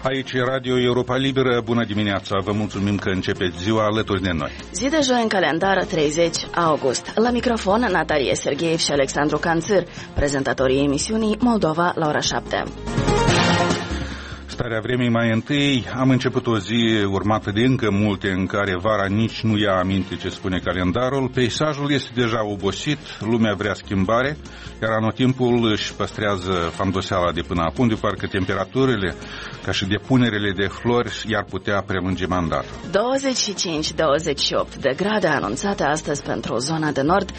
Aici e Radio Europa Liberă. Bună dimineața, vă mulțumim că începeți ziua alături de noi. Zi de joi în calendar, 30 august. La microfon Natalie Sergeev și Alexandru Canțir, prezentatorii emisiunii Moldova la ora 7. Starea vremii mai întâi. Am început o zi urmată de încă multe în care vara nici nu ia aminte ce spune calendarul. Peisajul este deja obosit, lumea vrea schimbare, iar anotimpul își păstrează fandoseala de până acum, de parcă temperaturile, ca și depunerele de flori, i-ar putea prelungi mandatul. 25-28 de grade anunțate astăzi pentru zona de nord, 26-29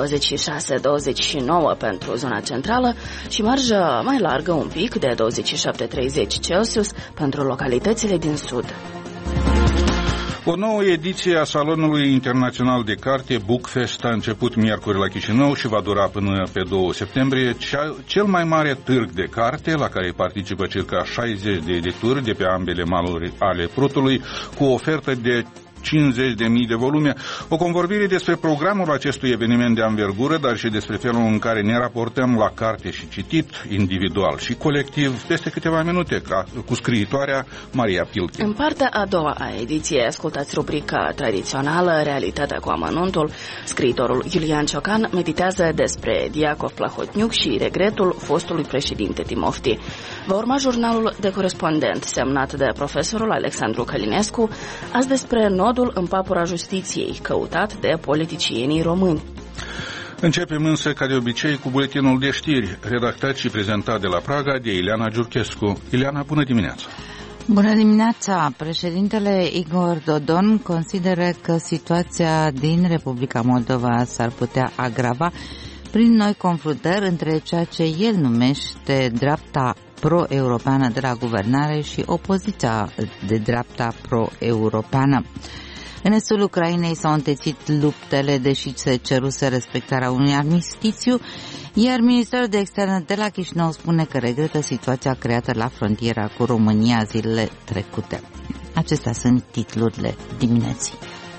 pentru zona centrală și marjă mai largă un pic de 27-30 Celsius pentru localitățile din sud. O nouă ediție a Salonului Internațional de Carte, Bookfest, a început miercuri la Chișinău și va dura până pe 2 septembrie. Cel mai mare târg de carte, la care participă circa 60 de edituri de pe ambele maluri ale Prutului, cu o ofertă de 50.000 de volume. O convorbire despre programul acestui eveniment de anvergură, dar și despre felul în care ne raportăm la carte și citit, individual și colectiv, peste câteva minute, cu scriitoarea Maria Pilche. În partea a doua a ediției ascultați rubrica tradițională Realitatea cu amănuntul. Scriitorul Iulian Ciocan meditează despre Diacov Plahotniuc și regretul fostului președinte Timofti. Va urma jurnalul de corespondent semnat de profesorul Alexandru Călinescu, azi despre nodul în papura justiției, căutat de politicienii români. Începem însă, ca de obicei, cu buletinul de știri, redactat și prezentat de la Praga de Ileana Giurchescu. Ileana, bună dimineața! Bună dimineața! Președintele Igor Dodon consideră că situația din Republica Moldova s-ar putea agrava prin noi confruntări între ceea ce el numește dreapta pro-europeană de la guvernare și opoziția de dreapta pro-europeană. În estul Ucrainei s-au întețit luptele, deși se ceruse respectarea unui armistițiu, iar Ministerul de Externe de la Chișinău spune că regretă situația creată la frontiera cu România zilele trecute. Acestea sunt titlurile dimineții.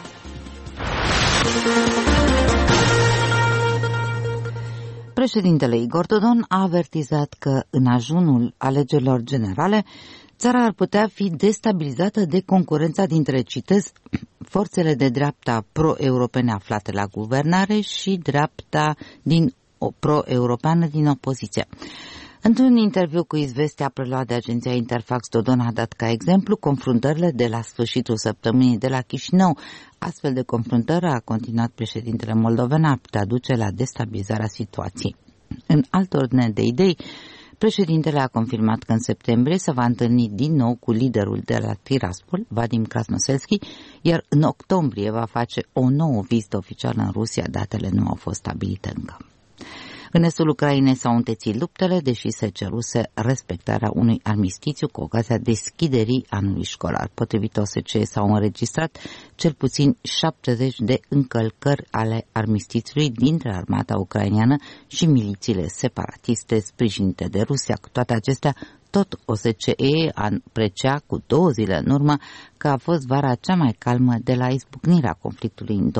Președintele Igor Dodon a avertizat că în ajunul alegerilor generale țara ar putea fi destabilizată de concurența dintre, citez, forțele de dreapta pro-europene aflate la guvernare și dreapta pro-europeană din opoziție. Într-un interviu cu Izvestia preluat de agenția Interfax, Dodon a dat ca exemplu confruntările de la sfârșitul săptămânii de la Chișinău. Astfel de confruntări, a continuat președintele moldoven, ar putea duce la destabilizarea situației. În altă ordine de idei, președintele a confirmat că în septembrie se va întâlni din nou cu liderul de la Tiraspol, Vadim Krasnoselski, iar în octombrie va face o nouă vizită oficială în Rusia. Datele nu au fost stabilite încă. În estul Ucrainei s-au întețit luptele, deși se ceruse respectarea unui armistițiu cu ocazia deschiderii anului școlar. Potrivit OSCE s-au înregistrat cel puțin 70 de încălcări ale armistițiului dintre armata ucraineană și milițiile separatiste sprijinite de Rusia. Cu toate acestea, tot OSCE aprecia cu 2 zile în urmă că a fost vara cea mai calmă de la izbucnirea conflictului în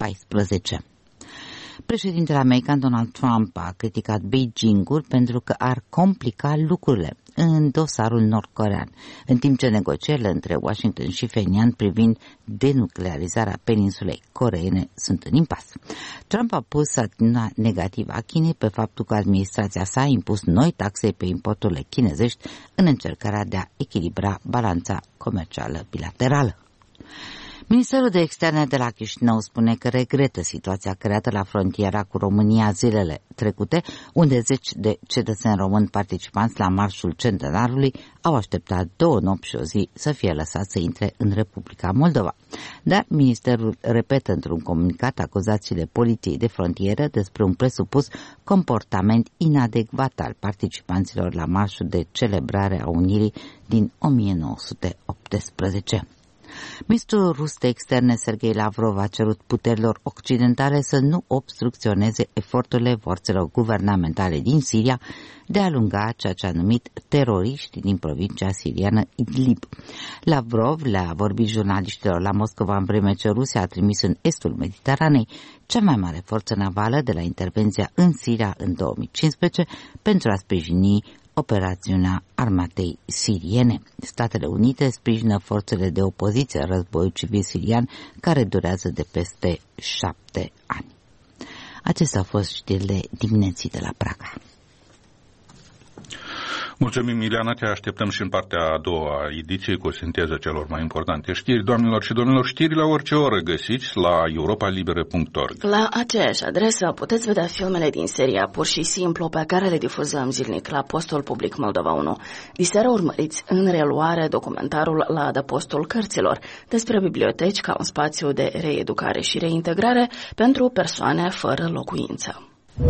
2014. Președintele american Donald Trump a criticat Beijingul pentru că ar complica lucrurile în dosarul nord-corean, în timp ce negocierile între Washington și Pyongyang privind denuclearizarea peninsulei coreene sunt în impas. Trump a pus atitudinea negativă a Chinei pe faptul că administrația sa a impus noi taxe pe importurile chinezești în încercarea de a echilibra balanța comercială bilaterală. Ministerul de Externe de la Chișinău spune că regretă situația creată la frontiera cu România zilele trecute, unde 10 de cetățeni români participanți la Marșul Centenarului au așteptat 2 nopți și o zi să fie lăsați să intre în Republica Moldova. Dar ministerul repetă într-un comunicat acuzațiile poliției de frontieră despre un presupus comportament inadecvat al participanților la Marșul de celebrare a Unirii din 1918. Ministrul rus de externe Sergei Lavrov a cerut puterilor occidentale să nu obstrucționeze eforturile forțelor guvernamentale din Siria de a alunga ceea ce a numit teroriști din provincia siriană Idlib. Lavrov le-a vorbit jurnaliștilor la Moscova în vreme ce Rusia a trimis în estul Mediteranei cea mai mare forță navală de la intervenția în Siria în 2015 pentru a sprijini operațiunea armatei siriene. Statele Unite sprijină forțele de opoziție a războiului civil sirian, care durează de peste 7 ani. Acestea au fost știrile dimineții de la Praga. Mulțumim, Ileana, te așteptăm și în partea a doua ediție cu o sinteză celor mai importante știri. Doamnelor și domnilor, știri la orice oră găsiți la europalibere.org. La aceeași adresă puteți vedea filmele din seria Pur și Simplu, pe care le difuzăm zilnic la Postul Public Moldova 1. Diseară urmăriți în reluare documentarul La adăpostul cărților, despre biblioteci ca un spațiu de reeducare și reintegrare pentru persoane fără locuință.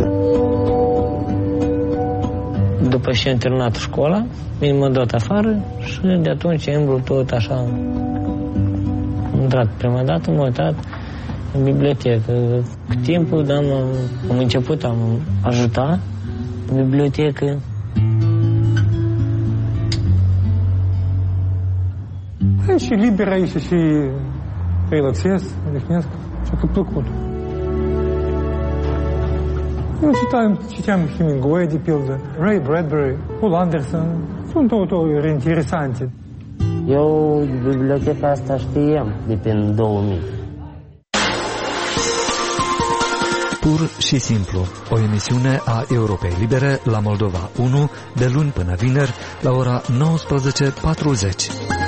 După ce am terminat școala, m-am dat afară și de atunci am vrut tot așa. Am intrat prima dată, m-am uitat în bibliotecă. Cu timpul am început, am ajutat în bibliotecă. Și liber aici și relaxez, odihnesc, ce-a plăcut. Eu citeam Hemingway, de pildă, Ray Bradbury, Paul Anderson. Sunt totul interesante. Eu biblioteca asta știam de prin 2000. Pur și simplu, o emisiune a Europei Libere la Moldova 1, de luni până vineri, la ora 19:40.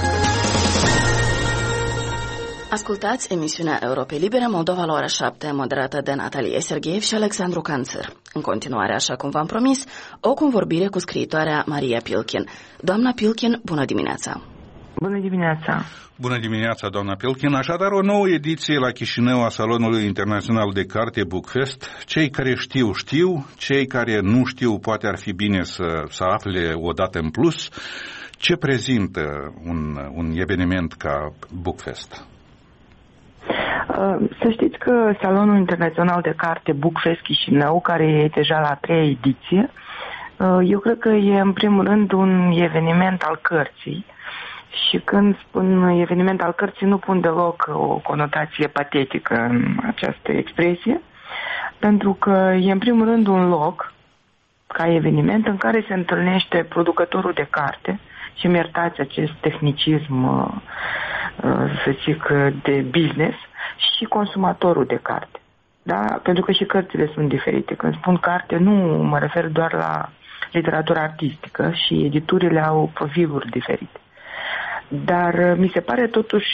Ascultați emisiunea Europei Libere Moldova la ora 7, moderată de Natalia Sergeev și Alexandru Canțăr. În continuare, așa cum v-am promis, o convorbire cu scriitoarea Maria Pilkin. Doamna Pilkin, bună dimineața! Bună dimineața! Bună dimineața, doamna Pilkin! Așadar, o nouă ediție la Chișinău a Salonului Internațional de Carte Bookfest. Cei care știu, știu, cei care nu știu, poate ar fi bine să afle o dată în plus. Ce prezintă un eveniment ca Bookfest? Să știți că Salonul Internațional de Carte Bookfest Chișinău, care e deja la 3-a ediție, eu cred că e în primul rând un eveniment al cărții. Și când spun eveniment al cărții, nu pun deloc o conotație patetică în această expresie, pentru că e în primul rând un loc, ca eveniment, în care se întâlnește producătorul de carte, și mi iertați acest tehnicism, să zic, de business, și consumatorul de carte. Da? Pentru că și cărțile sunt diferite. Când spun carte, nu mă refer doar la literatura artistică, și editurile au profiluri diferite. Dar mi se pare totuși,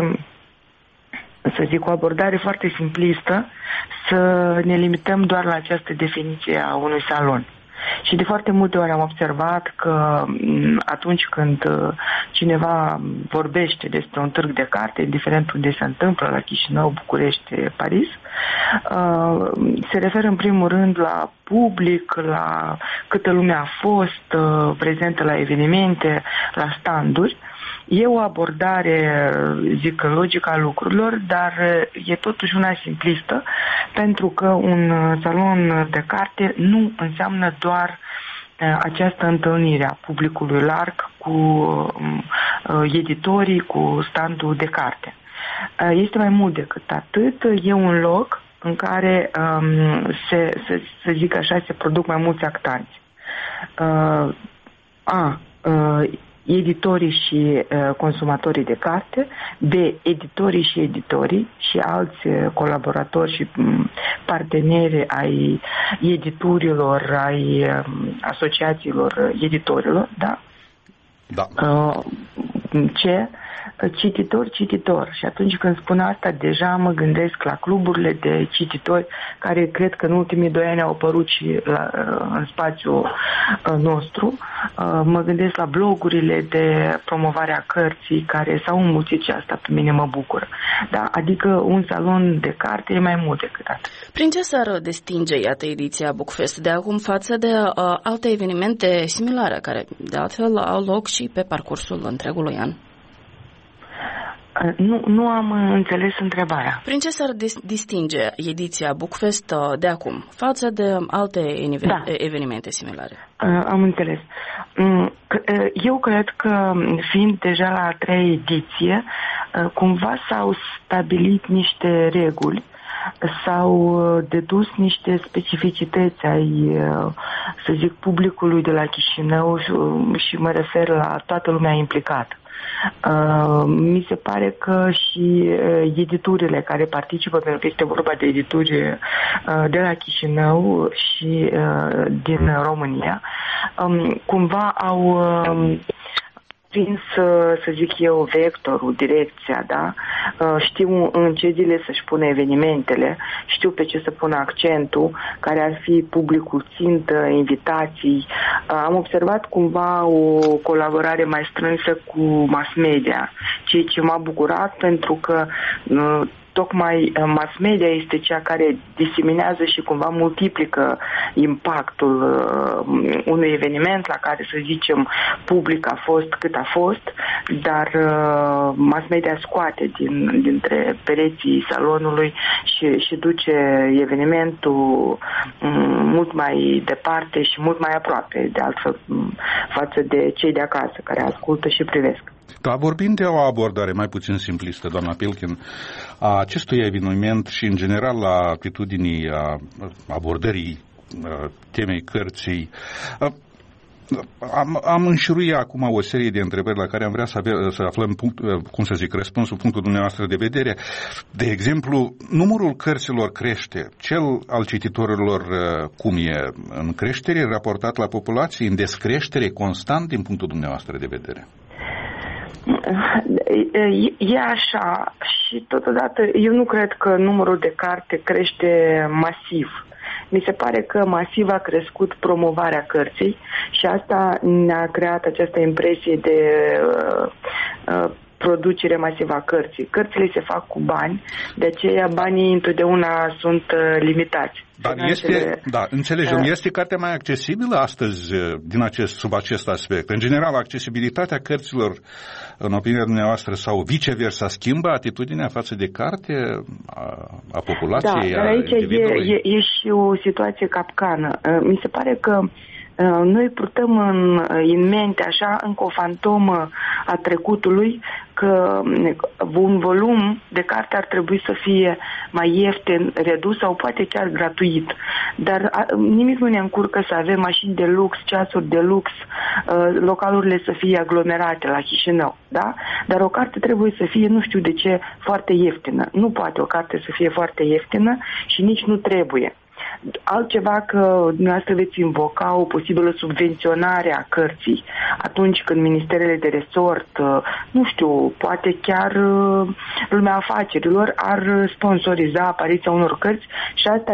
să zic, o abordare foarte simplistă să ne limităm doar la această definiție a unui salon. Și de foarte multe ori am observat că atunci când cineva vorbește despre un târg de carte, indiferent unde se întâmplă, la Chișinău, București, Paris, se referă în primul rând la public, la câtă lume a fost prezentă la evenimente, la standuri. E o abordare, zic, logică a lucrurilor, dar e totuși una simplistă, pentru că un salon de carte nu înseamnă doar această întâlnire a publicului larg cu editorii, cu standul de carte. Este mai mult decât atât, e un loc în care, să zic așa, se produc mai mulți actanți. Editorii și consumatorii de carte, de editorii și editorii și alți colaboratori și parteneri ai editurilor, ai asociațiilor editorilor, da? Da. Cititor. Și atunci când spun asta, deja mă gândesc la cluburile de cititori, care cred că în ultimii 2 ani au apărut și în spațiul nostru. Mă gândesc la blogurile de promovare a cărții, care s-au înmulțit, și asta pe mine mă bucură. Da? Adică un salon de carte e mai mult decât atât. Prin ce s-ar distinge, iată, ediția Bookfest de acum față de alte evenimente similare, care de altfel au loc și pe parcursul întregului an? Nu am înțeles întrebarea. Prin ce s-ar distinge ediția Bookfest de acum față de alte evenimente similare? Am înțeles. Eu cred că, fiind deja la 3-a ediție, cumva s-au stabilit niște reguli, s-au dedus niște specificități ai, să zic, publicului de la Chișinău și mă refer la toată lumea implicată. Mi se pare că și editurile care participă, pentru că este vorba de edituri de la Chișinău și din România, cumva au prins, să zic eu, vectorul, direcția, da? Știu în ce zile să-și pună evenimentele, știu pe ce să pună accentul, care ar fi publicul țintă, invitații. Am observat cumva o colaborare mai strânsă cu mass media, ceea ce m-a bucurat pentru că tocmai mass media este cea care diseminează și cumva multiplică impactul unui eveniment la care, să zicem, public a fost cât a fost, dar mass media scoate dintre pereții salonului și duce evenimentul mult mai departe și mult mai aproape, de altfel, față de cei de acasă care ascultă și privesc. Da, vorbind de o abordare mai puțin simplistă, doamna Pilkin, a acestui eveniment și, în general, la atitudinii abordării temei cărții, am înșiruit acum o serie de întrebări la care am vrea să aflăm, răspunsul, punctul dumneavoastră de vedere. De exemplu, numărul cărților crește, cel al cititorilor cum e, în creștere raportat la populație, în descreștere constant din punctul dumneavoastră de vedere? E așa și totodată eu nu cred că numărul de carte crește masiv. Mi se pare că masiv a crescut promovarea cărții și asta ne-a creat această impresie de producere masivă a cărții. Cărțile se fac cu bani, de aceea banii întotdeauna sunt limitați. Dar înțelegem, este cartea mai accesibilă astăzi sub acest aspect? În general, accesibilitatea cărților, în opinia dumneavoastră, sau viceversa, schimbă atitudinea față de carte a populației? Da, dar aici e și o situație capcană. Mi se pare că noi purtăm în minte așa încă o fantomă a trecutului, că un volum de carte ar trebui să fie mai ieftin, redus sau poate chiar gratuit. Dar nimic nu ne încurcă să avem mașini de lux, ceasuri de lux, localurile să fie aglomerate la Chișinău, da? Dar o carte trebuie să fie, nu știu de ce, foarte ieftină. Nu poate o carte să fie foarte ieftină și nici nu trebuie. Altceva că dumneavoastră veți invoca o posibilă subvenționare a cărții atunci când ministerele de resort, nu știu, poate chiar lumea afacerilor ar sponsoriza apariția unor cărți și asta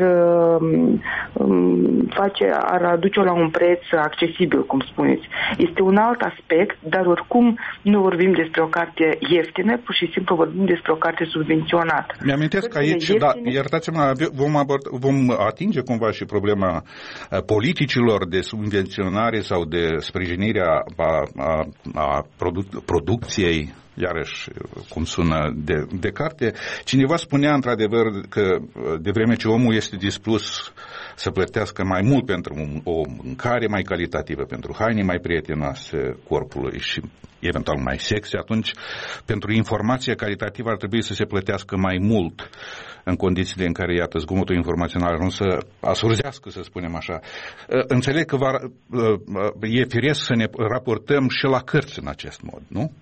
ar aduce-o la un preț accesibil, cum spuneți. Este un alt aspect, dar oricum nu vorbim despre o carte ieftină, pur și simplu vorbim despre o carte subvenționată. Mi-amintesc că aici, iertați-mă, vom atinge cumva și problema politicilor de subvenționare sau de sprijinire a producției, iarăși cum sună, de carte. Cineva spunea într-adevăr că de vreme ce omul este dispus să plătească mai mult pentru o mâncare mai calitativă, pentru haine mai prietenoase corpului și eventual mai sexy, atunci pentru informația calitativă ar trebui să se plătească mai mult în condițiile în care, iată, zgomotul informațional nu să asurzească, să spunem așa. Înțeleg că e firesc să ne raportăm și la cărți în acest mod, nu?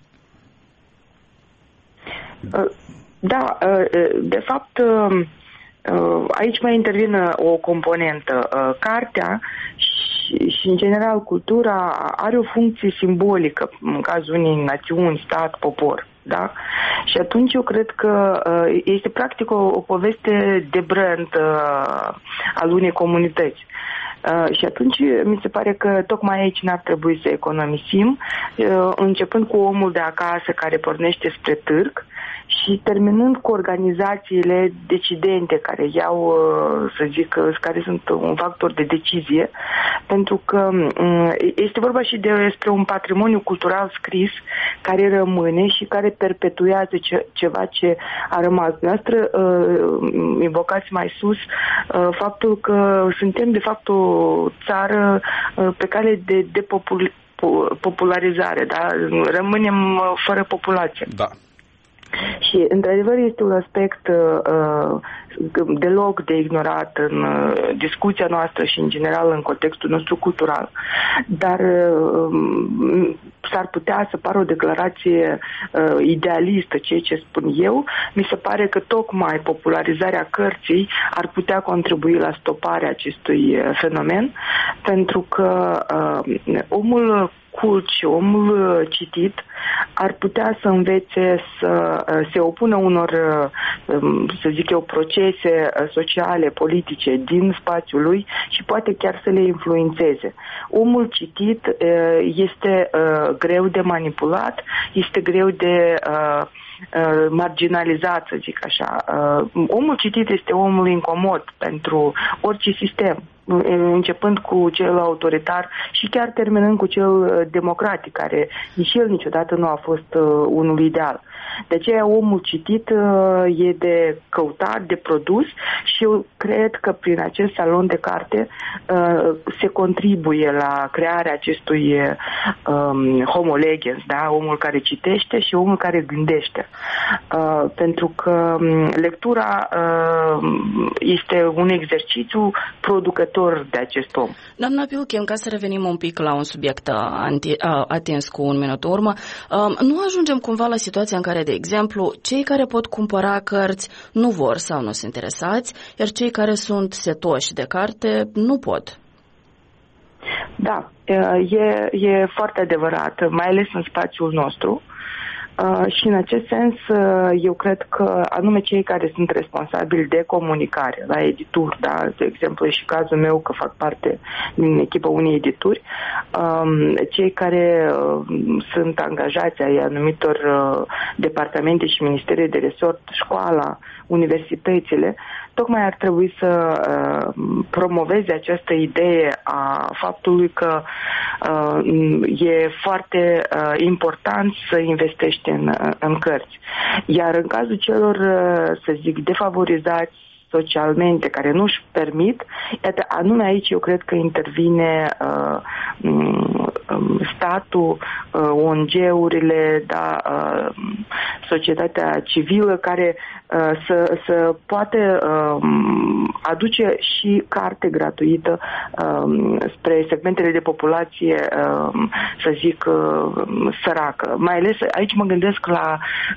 Da, de fapt, aici mai intervine o componentă. Cartea și, în general, cultura are o funcție simbolică în cazul unei națiuni, stat, popor. Da? Și atunci eu cred că este practic o poveste de brand al unei comunități. Și atunci mi se pare că tocmai aici n-ar trebui să economisim, începând cu omul de acasă care pornește spre târg și terminând cu organizațiile decidente care iau, să zic, care sunt un factor de decizie, pentru că este vorba și despre un patrimoniu cultural scris care rămâne și care perpetuează ceva ce a rămas. Noastră invocați mai sus faptul că suntem de fapt o țară pe cale de depopularizare, da? Rămânem fără populație. Da. Și, într-adevăr, este un aspect deloc de ignorat în discuția noastră și, în general, în contextul nostru cultural. Dar s-ar putea să pară o declarație idealistă, ceea ce spun eu. Mi se pare că tocmai popularizarea cărții ar putea contribui la stoparea acestui fenomen, pentru că omul cult și omul citit ar putea să învețe să se opună unor, să zic eu, procese sociale, politice din spațiul lui și poate chiar să le influențeze. Omul citit este greu de manipulat, este greu de marginalizat, să zic așa. Omul citit este omul incomod pentru orice sistem, începând cu cel autoritar și chiar terminând cu cel democratic, care nici el niciodată nu a fost unul ideal. De aceea omul citit e de căutat, de produs și eu cred că prin acest salon de carte se contribuie la crearea acestui homo legens, da? Omul care citește și omul care gândește. Pentru că lectura este un exercițiu producător de acest om. Doamna Pilchen, ca să revenim un pic la un subiect atins cu un minut urmă, nu ajungem cumva la situația în care, de exemplu, cei care pot cumpăra cărți nu vor sau nu sunt interesați, iar cei care sunt setoși de carte nu pot? Da, e foarte adevărat, mai ales în spațiul nostru. Și în acest sens, eu cred că anume cei care sunt responsabili de comunicare la edituri, da, de exemplu, e și cazul meu că fac parte din echipa unei edituri, cei care sunt angajați ai anumitor departamente și ministere de resort, școala, universitățile, tocmai ar trebui să promoveze această idee a faptului că e foarte important să investești în cărți. Iar în cazul celor, să zic, defavorizați socialmente, care nu își permit, iată, anume aici eu cred că intervine statul, ONG-urile, da, societatea civilă, care să poată aduce și carte gratuită spre segmentele de populație, să zic, săracă. Mai ales aici mă gândesc la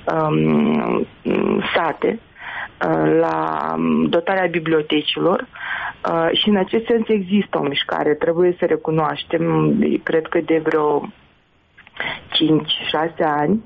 sate, la dotarea bibliotecilor și în acest sens există o mișcare, trebuie să recunoaștem, cred că de vreo 5-6 ani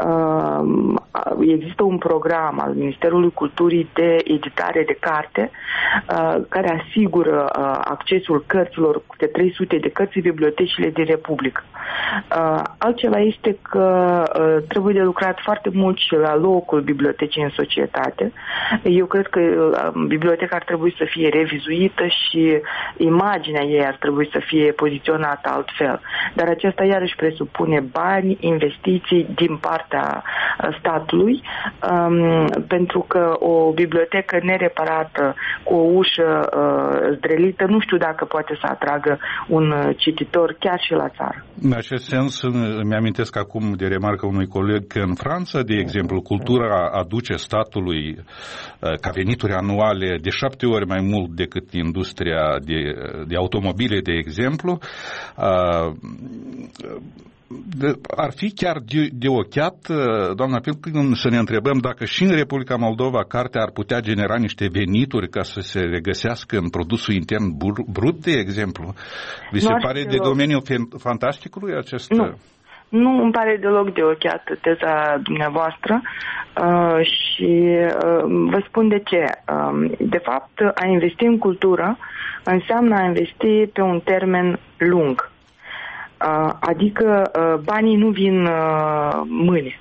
există un program al Ministerului Culturii de editare de carte care asigură accesul cărților, de 300 de cărți în bibliotecile din Republică. Altceva este că trebuie de lucrat foarte mult și la locul bibliotecii în societate. Eu cred că biblioteca ar trebui să fie revizuită și imaginea ei ar trebui să fie poziționată altfel. Dar aceasta iarăși presupune bani, investiții din partea statului, pentru că o bibliotecă nereparată cu o ușă zdrelită, nu știu dacă poate să atragă un cititor chiar și la țară. În acest sens, îmi amintesc acum de remarca unui coleg că în Franța, de exemplu, cultura aduce statului ca venituri anuale de 7 ori mai mult decât industria de automobile, de exemplu. Ar fi chiar de ochiat, doamna Pilchen, să ne întrebăm dacă și în Republica Moldova cartea ar putea genera niște venituri ca să se regăsească în produsul intern brut, de exemplu. Vi se pare de domeniul fantasticului acest? Nu îmi pare deloc de ochiat teza dumneavoastră și vă spun de ce. De fapt, a investi în cultură înseamnă a investi pe un termen lung. Adică banii nu vin mâine.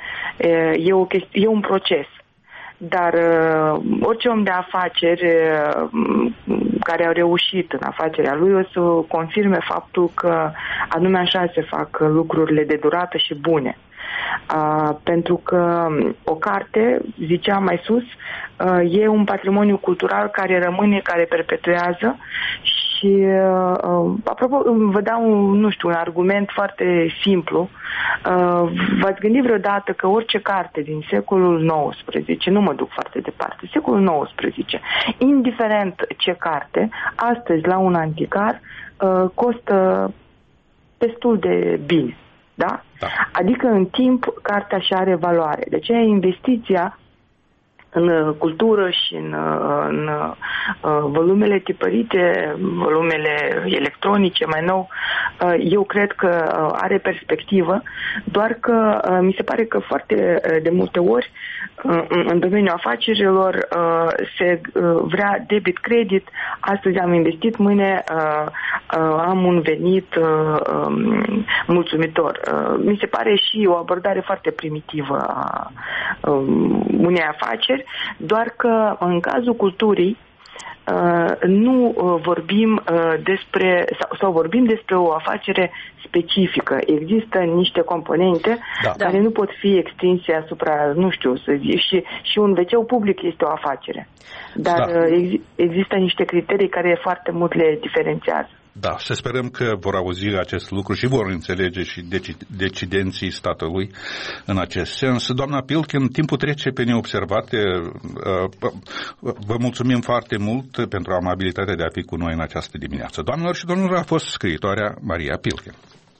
E un proces. Dar orice om de afaceri care a reușit în afacerea lui o să confirme faptul că anume așa se fac lucrurile de durată și bune. Pentru că o carte, ziceam mai sus, e un patrimoniu cultural care rămâne, care perpetuează Și, apropo, vă dau un argument foarte simplu. V-ați gândit vreodată că orice carte din secolul XIX, nu mă duc foarte departe, secolul XIX, indiferent ce carte, astăzi la un anticar costă destul de bine, da? Adică în timp cartea și are valoare. De aceea investiția în cultură și în volumele tipărite, volumele electronice mai nou, eu cred că are perspectivă, doar că mi se pare că foarte de multe ori în domeniul afacerilor se vrea debit-credit, astăzi am investit, mâine am un venit mulțumitor. Mi se pare și o abordare foarte primitivă a unei afaceri, doar că în cazul culturii nu vorbim despre, sau vorbim despre o afacere specifică. Există niște componente care nu pot fi extinse asupra, nu știu, să zic, și un WC public este o afacere. Dar există niște criterii care foarte mult le diferențiază. Da, să sperăm că vor auzi acest lucru și vor înțelege și decidenții statului în acest sens. Doamna Pilkin, timpul trece pe neobservate. Vă mulțumim foarte mult pentru amabilitatea de a fi cu noi în această dimineață. Doamnelor și domnilor, a fost scriitoarea Maria Pilkin.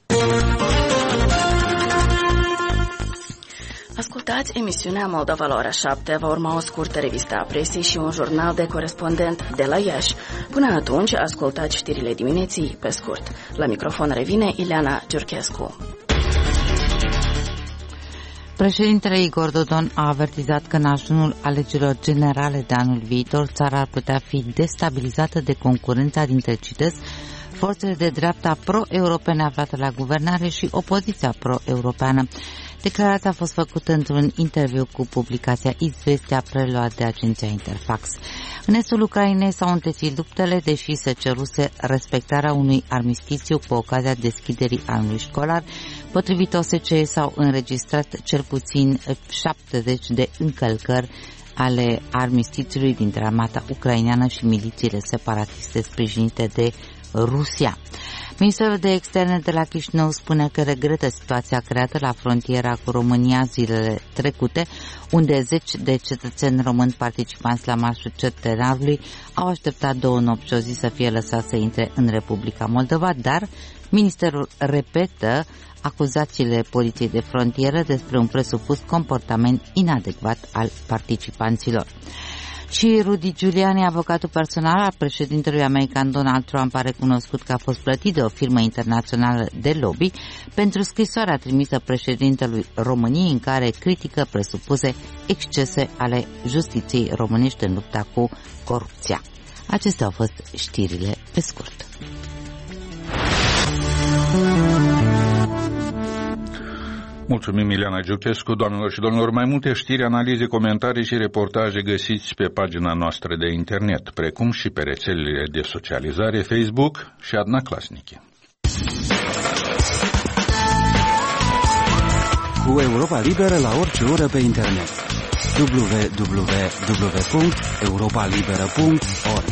Ascultați emisiunea Moldova la ora 7, va urma o scurtă revistă a presei și un jurnal de corespondent de la Iași. Până atunci, ascultați știrile dimineții pe scurt. La microfon revine Ileana Giurchescu. Președintele Igor Dodon a avertizat că în ajunul alegerilor generale de anul viitor, țara ar putea fi destabilizată de concurența dintre, citez, forțele de dreapta pro-europene aflate la guvernare și opoziția pro-europeană. Declarația a fost făcută într-un interviu cu publicația Izvestia, preluat de agenția Interfax. În estul Ucrainei s-au întețit luptele, deși se ceruse respectarea unui armistițiu cu ocazia deschiderii anului școlar. Potrivit OSCE s-au înregistrat cel puțin 70 de încălcări ale armistițiului dintre armata ucraineană și milițiile separatiste sprijinite de Rusia. Ministerul de Externe de la Chișinău spune că regretă situația creată la frontiera cu România zilele trecute, unde 10 de cetățeni români participanți la marșul centenarului au așteptat 2 nopți și o zi să fie lăsați să intre în Republica Moldova, dar ministerul repetă acuzațiile poliției de frontieră despre un presupus comportament inadecvat al participanților. Și Rudy Giuliani, avocatul personal al președintelui american Donald Trump, a recunoscut că a fost plătit de o firmă internațională de lobby pentru scrisoarea trimisă președintelui României în care critică presupuse excese ale justiției românești în lupta cu corupția. Acestea au fost știrile pe scurt. Mulțumim, Ileana Giurchescu. Doamnelor și domnilor, mai multe știri, analize, comentarii și reportaje găsiți pe pagina noastră de internet, precum și pe rețelele de socializare Facebook și Одноклассники. Cu Europa Liberă la orice oră pe internet. www.europalibera.org.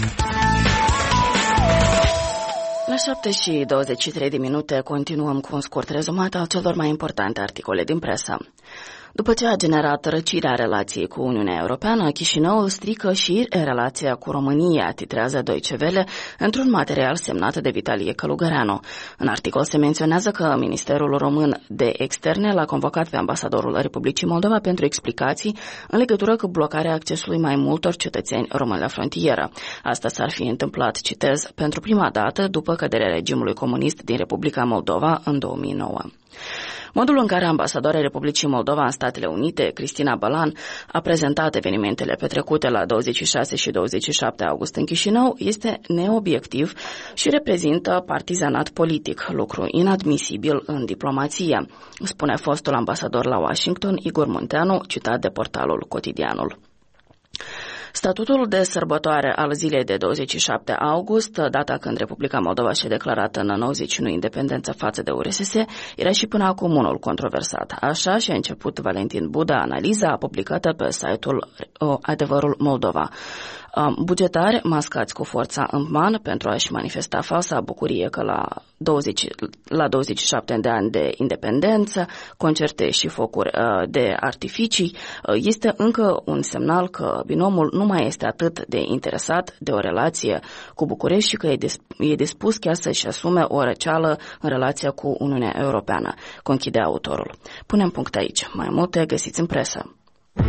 La 7:23 continuăm cu un scurt rezumat al celor mai importante articole din presă. După ce a generat răcirea relației cu Uniunea Europeană, Chișinăul strică și relația cu România, titrează Deutsche Welle într-un material semnat de Vitalie Călugăreanu. În articol se menționează că Ministerul Român de Externe l-a convocat pe ambasadorul Republicii Moldova pentru explicații în legătură cu blocarea accesului mai multor cetățeni români la frontieră. Asta s-ar fi întâmplat, citez, pentru prima dată după căderea regimului comunist din Republica Moldova în 2009. Modul în care ambasadoarea Republicii Moldova în Statele Unite, Cristina Bălan, a prezentat evenimentele petrecute la 26 și 27 august în Chișinău este neobiectiv și reprezintă partizanat politic, lucru inadmisibil în diplomație, spune fostul ambasador la Washington, Igor Munteanu, citat de portalul Cotidianul. Statutul de sărbătoare al zilei de 27 august, data când Republica Moldova și-a declarat în 91 independența față de URSS, era și până acum unul controversat. Așa și-a început Valentin Buda analiza publicată pe site-ul Adevărul Moldova. Bugetari mascați cu forța în man pentru a-și manifesta falsa bucurie că la 27 de ani de independență, concerte și focuri de artificii, este încă un semnal că binomul nu mai este atât de interesat de o relație cu București și că e dispus chiar să-și asume o răceală în relația cu Uniunea Europeană, conchide autorul. Punem punct aici. Mai multe găsiți în presă.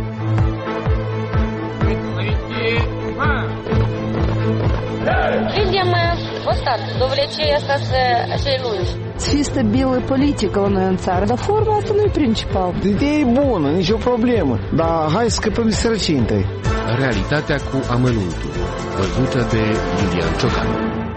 Видимо, вот так, до влечения остаться целуюсь. Fi stabilă politică la noi în țară, dar forma asta nu e principal. Ideea e bună, nicio problemă, dar hai să scăpăm de sărăcie întâi. Realitatea cu amănuntul, văzută de Iulian Ciocan.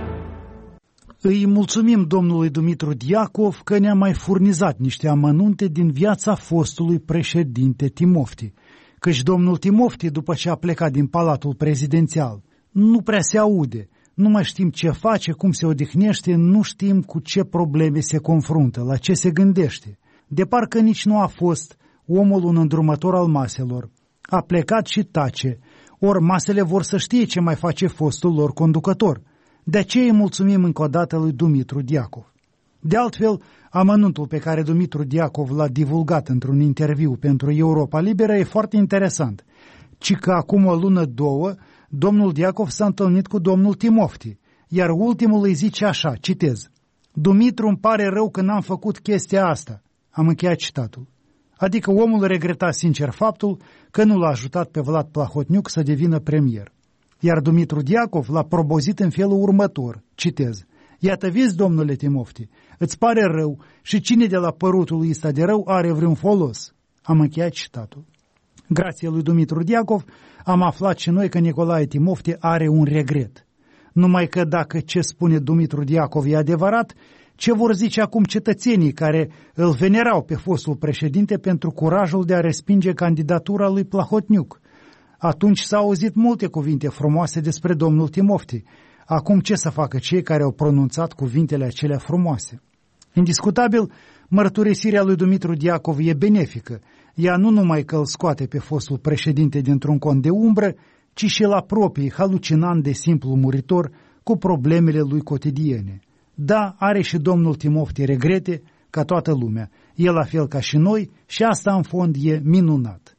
Îi mulțumim domnului Dumitru Diacov că ne-a mai furnizat niște amănunte din viața fostului președinte Timofti, căci domnul Timofti, după ce a plecat din Palatul Prezidențial, nu prea se aude, nu mai știm ce face, cum se odihnește, nu știm cu ce probleme se confruntă, la ce se gândește. De parcă nici nu a fost omul un îndrumător al maselor. A plecat și tace, ori masele vor să știe ce mai face fostul lor conducător. De aceea îi mulțumim încă o dată lui Dumitru Diacov. De altfel, amănuntul pe care Dumitru Diacov l-a divulgat într-un interviu pentru Europa Liberă e foarte interesant, ci că acum o lună, două, domnul Diacov s-a întâlnit cu domnul Timofti, iar ultimul îi zice așa, citez: Dumitru, îmi pare rău că n-am făcut chestia asta. Am încheiat citatul. Adică omul regreta sincer faptul că nu l-a ajutat pe Vlad Plahotniuc să devină premier. Iar Dumitru Diacov l-a probozit în felul următor, citez: Iată, vezi, domnule Timofti, îți pare rău și cine de la părutul ăsta de rău are vreun folos? Am încheiat citatul. Grație lui Dumitru Diacov am aflat și noi că Nicolae Timofti are un regret. Numai că dacă ce spune Dumitru Diacov e adevărat, ce vor zice acum cetățenii care îl venerau pe fostul președinte pentru curajul de a respinge candidatura lui Plahotniuc? Atunci s-au auzit multe cuvinte frumoase despre domnul Timofti. Acum ce să facă cei care au pronunțat cuvintele acelea frumoase? Indiscutabil, mărturisirea lui Dumitru Diacov e benefică. Ea nu numai că îl scoate pe fostul președinte dintr-un cont de umbră, ci și îl apropie halucinant de simplu muritor cu problemele lui cotidiene. Da, are și domnul Timofti regrete, ca toată lumea. El la fel ca și noi și asta în fond e minunat.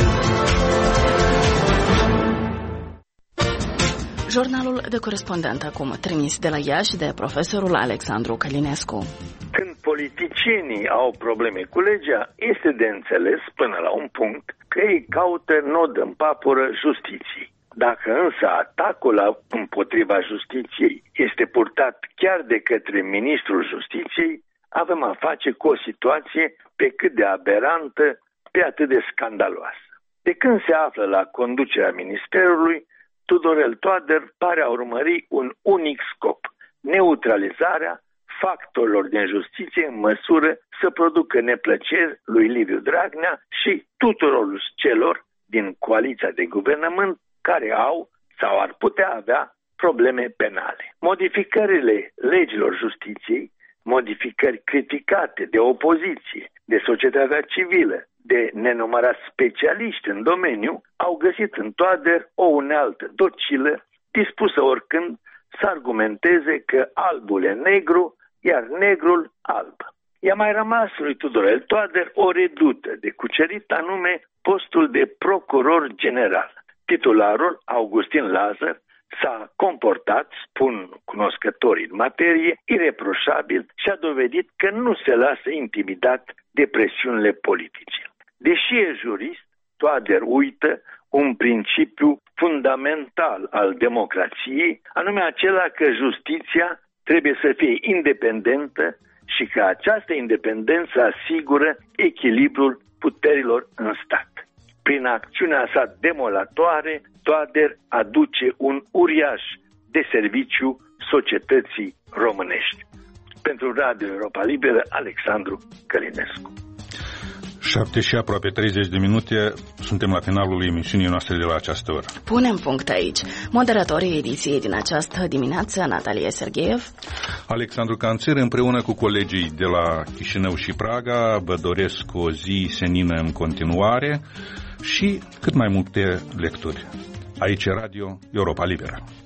Jurnalul de corespondent acum, trimis de la Iași de profesorul Alexandru Călinescu. Când politicienii au probleme cu legea, este de înțeles până la un punct că ei caută nod în papură justiției. Dacă însă atacul împotriva justiției este purtat chiar de către ministrul justiției, avem a face cu o situație pe cât de aberantă, pe atât de scandaloasă. De când se află la conducerea ministerului, Tudorel Toader pare a urmări un unic scop: neutralizarea factorilor din justiție în măsură să producă neplăceri lui Liviu Dragnea și tuturor celor din coaliția de guvernământ care au sau ar putea avea probleme penale. Modificările legilor justiției, modificări criticate de opoziție, de societatea civilă, de nenumărați specialiști în domeniu, au găsit în Toader o unealtă docilă, dispusă oricând să argumenteze că albul e negru, iar negrul alb. I-a mai rămas lui Tudorel Toader o redută de cucerit, anume postul de procuror general. Titularul, Augustin Lazar, s-a comportat, spun cunoscătorii în materie, ireproșabil și a dovedit că nu se lasă intimidat de presiunile politice. Deși e jurist, Toader uită un principiu fundamental al democrației, anume acela că justiția trebuie să fie independentă și că această independență asigură echilibrul puterilor în stat. Prin acțiunea sa demolatoare, Toader aduce un uriaș de serviciu societății românești. Pentru Radio Europa Liberă, Alexandru Călinescu. 7 și aproape 30 de minute, suntem la finalul emisiunii noastre de la această oră. Punem punct aici. Moderatorii ediției din această dimineață, Natalia Sergeev, Alexandru Canțer, împreună cu colegii de la Chișinău și Praga, vă doresc o zi senină în continuare și cât mai multe lecturi. Aici Radio Europa Liberă.